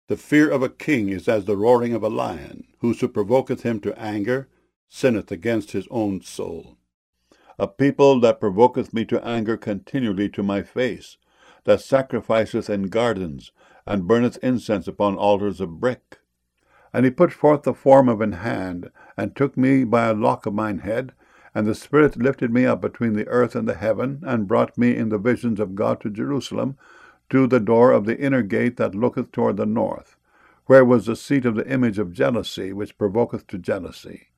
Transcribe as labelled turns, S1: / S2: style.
S1: The fear of a king is as the roaring of a lion. Whoso provoketh him to anger sinneth against his own soul. A people that provoketh me to anger continually to my face, that sacrificeth in gardens, and burneth incense upon altars of brick. And he put forth the form of an hand, and took me by a lock of mine head, and the Spirit lifted me up between the earth and the heaven, and brought me in the visions of God to Jerusalem, to the door of the inner gate that looketh toward the north, where was the seat of the image of jealousy, which provoketh to jealousy.